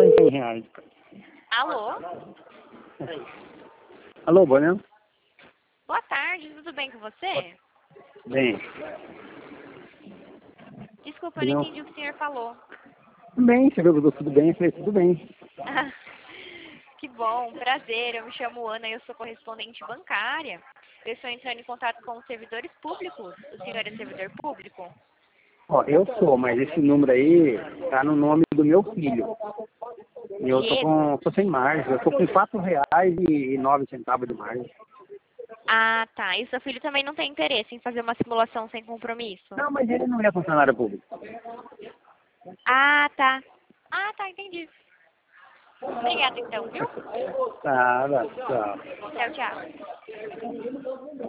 R$100. Alô? Alô, Bonão? Boa tarde, tudo bem com você? Bem. Desculpa, eu não entendi o que o senhor falou. Tudo bem, você viu que eu tô tudo bem? Eu falei, tudo bem. Que bom, prazer. Eu me chamo Ana e eu sou correspondente bancária. Eu estou entrando em contato com os servidores públicos. O senhor é servidor público? Ó, eu sou, mas esse número aí tá no nome do meu filho. E eu tô sem margem, eu tô com R$4,09 de margem. Ah, tá. E seu filho também não tem interesse em fazer uma simulação sem compromisso? Não, mas ele não é funcionário público. Ah, tá. Ah, tá, entendi. Obrigada então, viu? Tá, tchau. Tchau, tchau.